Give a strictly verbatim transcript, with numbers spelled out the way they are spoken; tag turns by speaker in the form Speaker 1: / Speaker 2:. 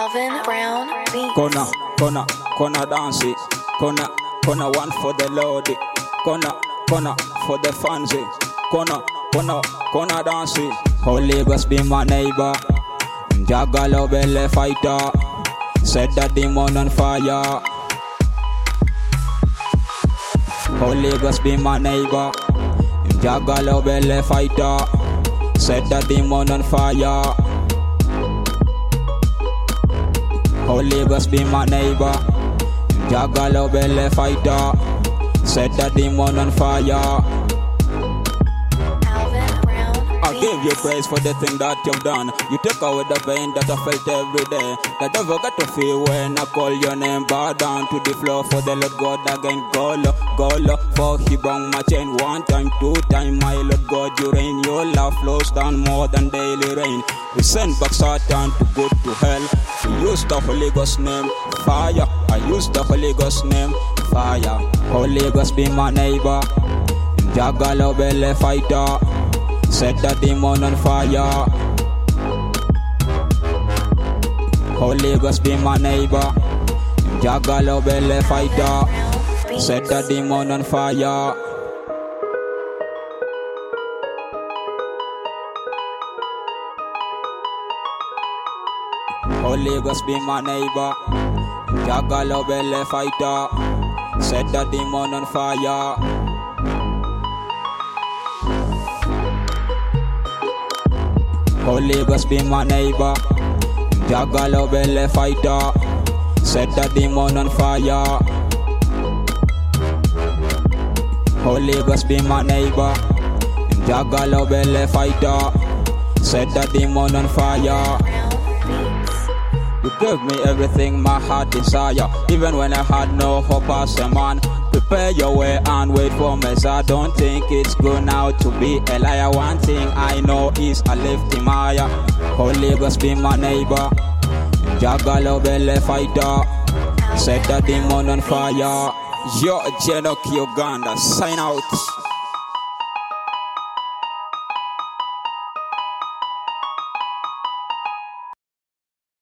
Speaker 1: Alvin Brown Beats.
Speaker 2: Kona, kona, kona dance it. Kona, kona one for the Lord. Kona, kona for the fans. Kona, kona, kona dance it. Holy Ghost be my neighbor. Jagalo belly fighter. Set the demon on fire. Holy Ghost be my neighbor. Jagalo belly fighter. Set the demon on fire. Holy Ghost be my neighbor. Jagalo belly fighter. Set the demon on fire.
Speaker 1: Alvin Brown
Speaker 2: I
Speaker 1: Beats.
Speaker 2: give you praise for the thing that you've done. You took away the pain that I felt every day. The devil got to feel when I call your name. Bow down to the floor for the Lord God again. Go low, go low, for he brought my chain. One time, two time, my Lord God, you reign. Your love flows down more than daily rain. We send back Satan to go to hell. We use the Holy Ghost name, fire. I use the Holy Ghost name, fire. Holy Ghost be my neighbor. Jagalo belly fighter. Set the demon on fire. Holy Ghost be my neighbor. Jagalo belly fighter. Set the demon on fire. Holy Ghost be my neighbor. Jagalo belly fighter. Set the demon on fire. Holy Ghost be my neighbor. Jagalo belly fighter. Set the demon on fire. Holy Ghost be my neighbor. Jagalo belly fighter. Set the demon on fire. You gave me everything my heart desire. Even when I had no hope as a man. Prepare your way and wait for me. I don't think it's good now to be a liar. One thing I know is I live in Maya. Holy Ghost be my neighbor. Jagalo belly fighter. Set the demon on fire. Yo, Genoc Uganda. Sign out.